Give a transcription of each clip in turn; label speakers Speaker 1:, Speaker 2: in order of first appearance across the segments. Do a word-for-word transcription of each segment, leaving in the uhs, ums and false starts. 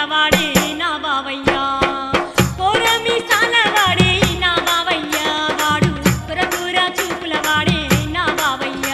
Speaker 1: వాడే నా బావయ్య కోరమి సాల వాడే నా బావయ్య వాడు కొరకూర చూపుల వాడే నా బావయ్య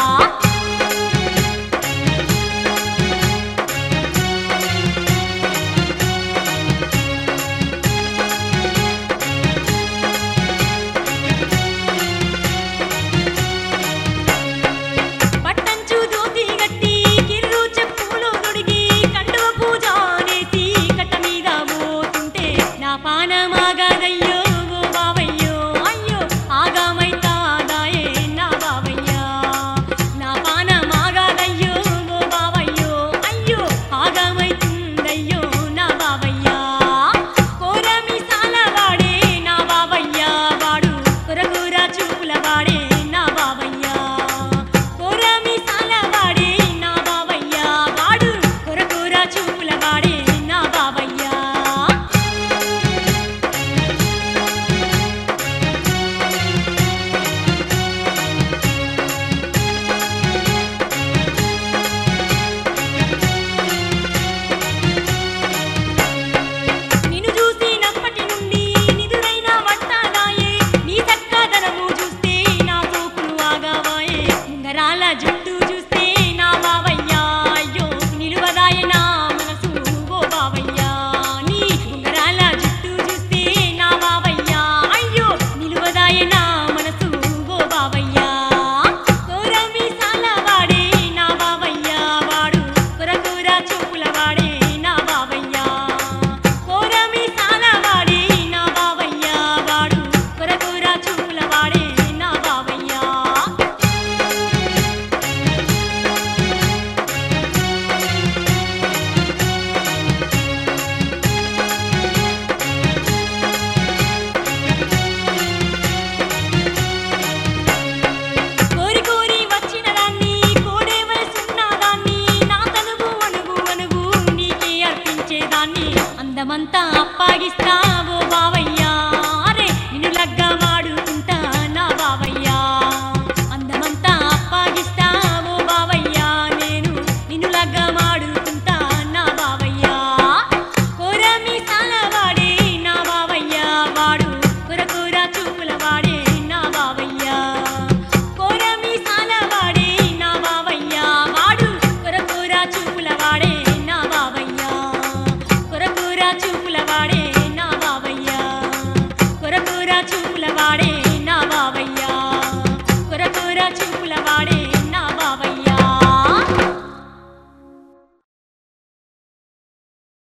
Speaker 1: అందమంతా అప్పాగిస్తావో బావయ్య అరే నిన్ను లగ్గా వాడుకుంటా నా బావయ్య అందమంతా అప్పాగిస్తావో బావయ్య నేను నిన్ను లగ్గా వాడుకుంటా నా బావయ్య కోరమి సాల వాడే నా బావయ్య వాడు కొరకూర చూపుల వాడే నా బావయ్య కోరమి సాల వాడే నా బావయ్య వాడు కొరకూర చూపుల వాడే నా బావయ్య చూపుల వాడే నా బావయ్య కొరకూర చూపుల వాడే